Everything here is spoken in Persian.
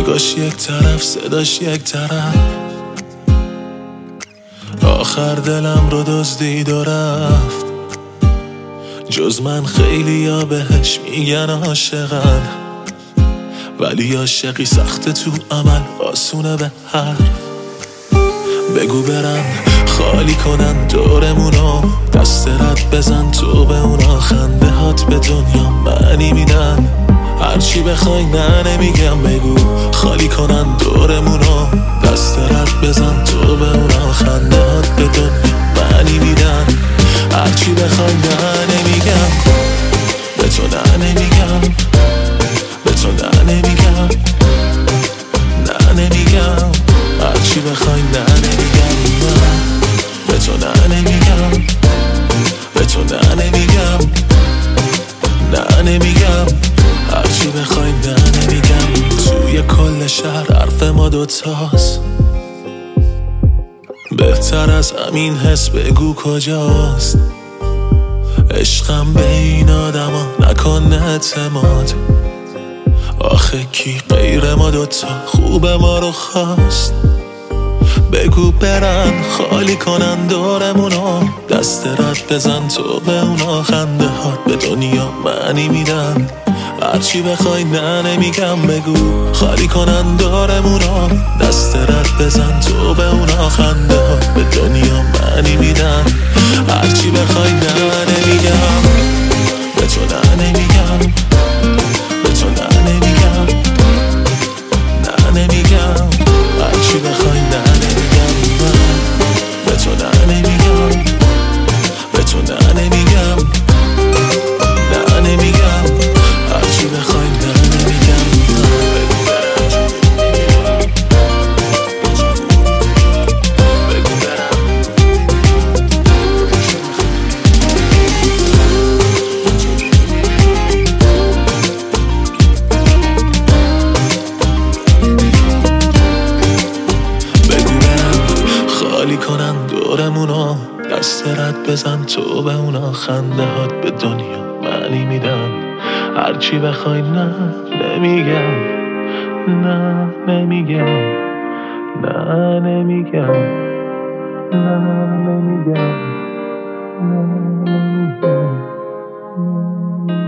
نگاش یک طرف، صداش یک طرف، آخر دلم رو دزدید و رفت. جز من خیلی ها بهش میگن عاشقن، ولی عاشقی سخته تو عمل، آسونه به حرف. بگو برن خالی کنن دورمونو، دست رد بزن تو به اونا، خنده هات به دنیا معنی میدن. هرچی بخوای نه نمیگم، بگو خالی کنن دورمونو، دست رد بزن تو به اونا، خنده هات به دنیا معنی میدن. هرچی بخوای نه نمیگم، به تو نه نمیگم، به تو نه نمیگم، نه نمیگم. هرچی بخوای نه نمیگم، به تو نه نمیگم، به تو نه نمیگم، نه نمیگم. هرچی بخوای نه نمیگم. توی کل شهر حرف ما دوتاست، بهتر از همین حس بگو کجاست. عشقم به این آدم ها نکن اعتماد، آخه کی غیر ما دوتا خوب ما رو خواست. بگو برن خالی کنن دورمونو، دست رد بزن تو به اونا، خنده هات به دنیا معنی میدن. هرچی بخوای نه نمیگم، بگو خالی کنن دورمونو، دست رد بزن تو به اونا، خنده هات به دنیا معنی میدن. هرچی بخوای نه نمیگم، به تو نه نمیگم، به تو نه نمیگم، نه نمیگم. هرچی بخوای نه نمیگم، به تو نه نمیگم، به تو نه نمیگم، نه نمیگم. هرچی بخوای نه نمیگم. خالی کنن دورمونو، دست رد بزن تو به اونا، خنده هات به دنیا معنی میدن. هرچی بخوای نه نمیگم، نه نمیگم، نه نمیگم، نه نمیگم، نه نمیگم، نه نمیگم.